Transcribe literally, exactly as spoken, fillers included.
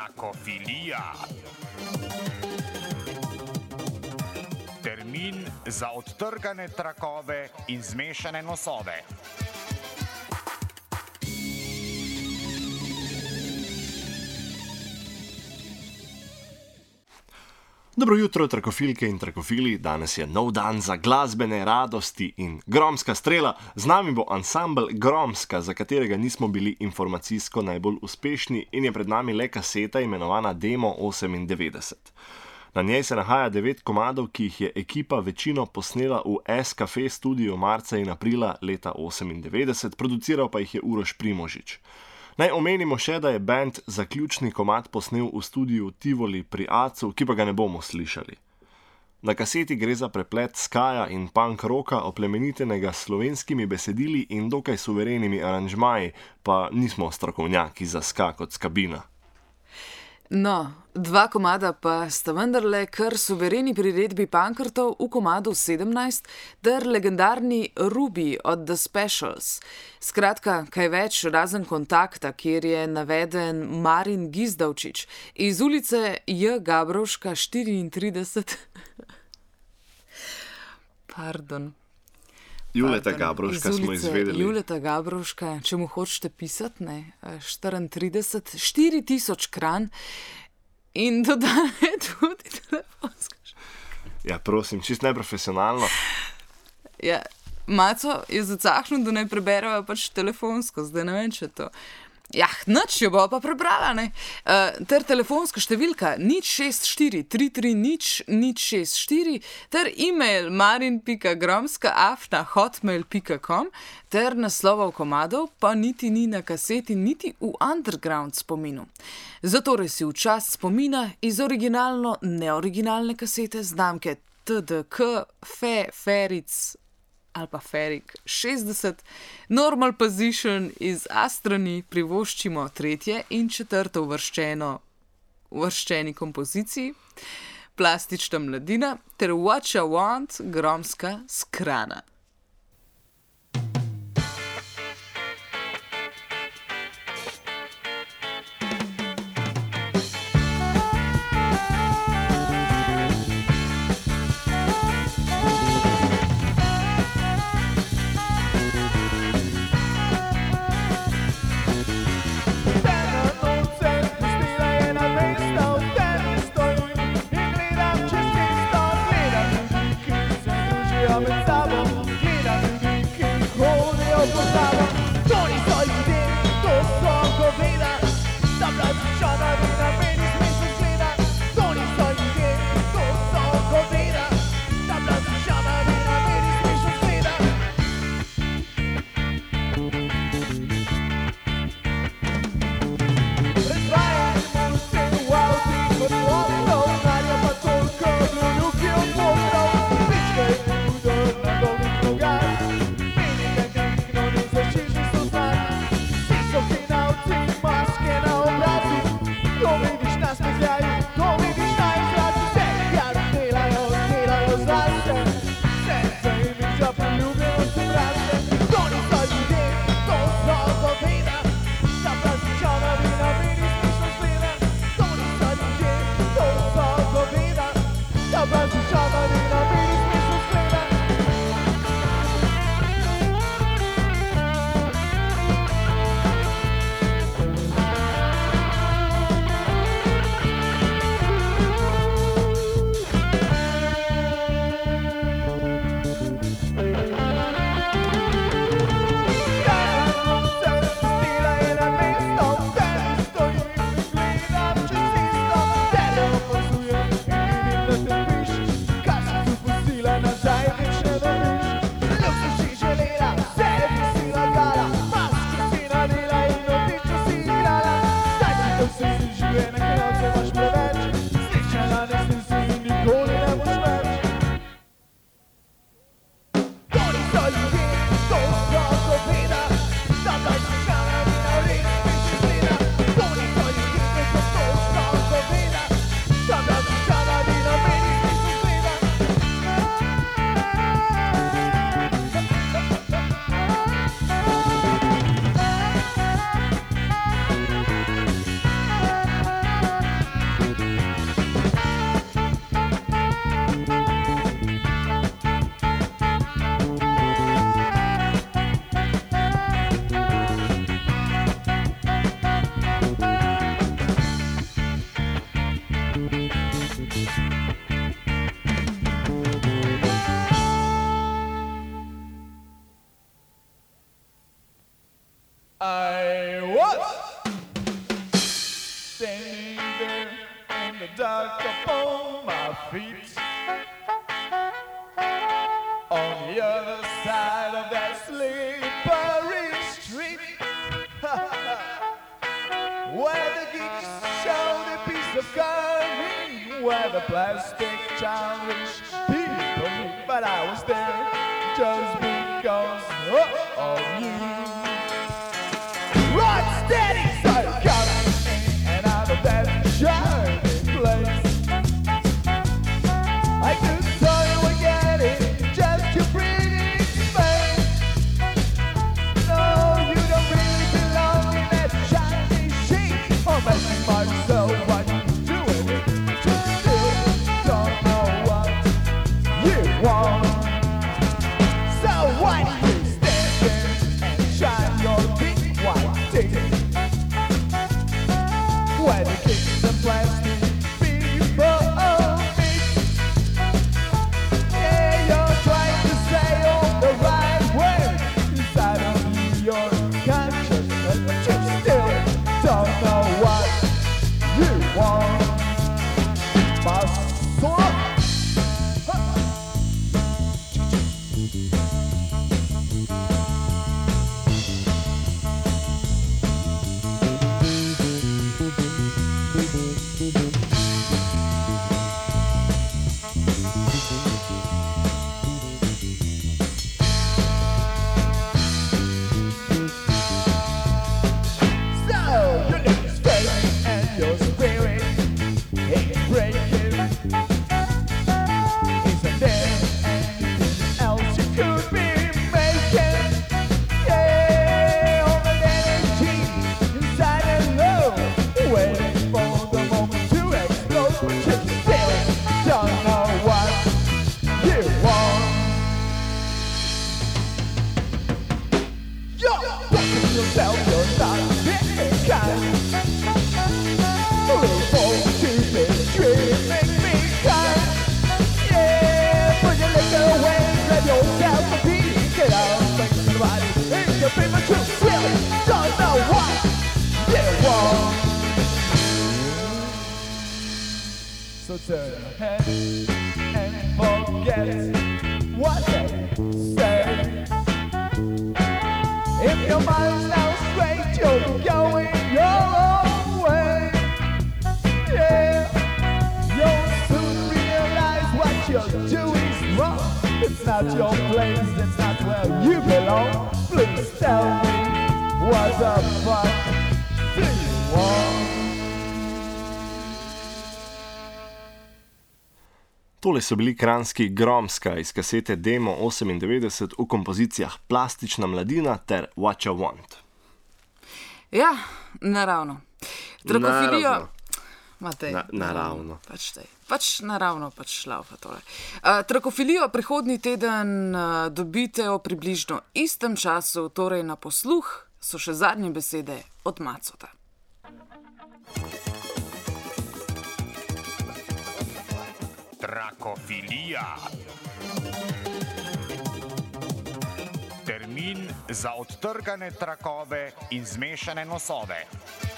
Trakofilija. Termin za odtrgane trakove in zmešane nosove. Dobro jutro, trakofilke in trakofili. Danes je nov dan za glasbene radosti in Gromska strela. Z nami bo ansambel Gromska, za katerega nismo bili informacijsko najbolj uspešni in je pred nami le kaseta imenovana Demo osemindevetdeset. Na njej se nahaja devet komadov, ki jih je ekipa večino posnela v S-Cafe studiu marca in aprila leta osemindevetdeset, produciral pa jih je Uroš Primožič. Naj omenimo še, da je band zaključni komad posnel v studiu Tivoli pri Acu, ki pa ga ne bomo slišali. Na kaseti gre za preplet skaja in punk roka, oplemenitenega s slovenskimi besedili in dokaj suverenimi aranžmaji, pa nismo strokovnjaki za ska kot skabina. No, dva komada pa sta vendarle kar suvereni priredbi punkertov v komadu sedemnajst ter legendarni Ruby od The Specials. Skratka, kaj več razen kontakta, kjer je naveden Marin Gizdavčič iz ulice J. Gabrovška štiriintrideset. Pardon. Juleta Gabrovška smo izvedeli. Juleta Gabrovška, če mu hočete pisati, ne, štiriintrideset, štiri tisoč kran in dodaje tudi telefonsko. Ja, prosim, čist neprofesionalno. Ja, Maco je zacahnil, da ne prebereva pač telefonsko, zdaj ne vem, če to. Jah, nič jo bo pa prebrala, ne. Uh, ter telefonska številka nič šest štiri tri tri nič nič šest štiri ter e-mail marin pika gromska afna hotmail pika com ter naslovov komadov pa niti ni na kaseti, niti v underground spominu. Zatorej si v čas spomina iz originalno-neoriginalne kasete znamke T D K, Fe, Feric ali pa Ferik šestdeset, Normal Position iz Astrani privoščimo tretje in četrto uvrščeno uvrščeni kompoziciji, Plastična mladina ter What You Want, Gromska skrana. Go I was standing there in the dark upon my feet, on the other side of that slippery street, where the geeks showed a piece of carving, where the plastic child reached people meet. But I was there just because of you. Run steady, so coming in and out of that shining place. I could tell you were getting just your pretty face. No, you don't really belong in that shiny sheet. Oh, make myself what you doing it. Just still don't know what you want. So why do you stand there and shine your big white teeth? Where the kicks and plastic people meet. Yeah, you're trying to say all the right words inside of your consciousness, but you still don't know what you want. My soul. So your name's fake and your spirit is breaking. Isn't there anything else you could be making? Yeah, all the energy inside and low, waiting for the moment to explode, but you still don't know what you want. You're blocking yourself, you're not being kind. Little boy, stupid, dream, make me kind. Yeah, put your liquor away, grab yourself a piece, get out, make somebody think you're premature. Really don't know what you want. So turn your head and forget what they say. If your mind's now straight, you'll be going your own way. Yeah, you'll soon realize what you're doing's wrong. It's not your place, it's not where you belong. Please tell me, what the fuck do you want? Tole so bili kranjski Gromska iz kasete Demo osemindevetdeset v kompozicijah Plastična mladina ter What You Want. Ja, naravno. Trakofilijo. Naravno. Matej, Na- naravno. Pač, tej, pač naravno pač šlaufa tole. Uh, trakofilijo prihodnji teden uh, dobite o približno istem času, torej na posluh, so še zadnje besede od Macota. Trakofilija. Termin za odtrgane trakove in zmešane nosove.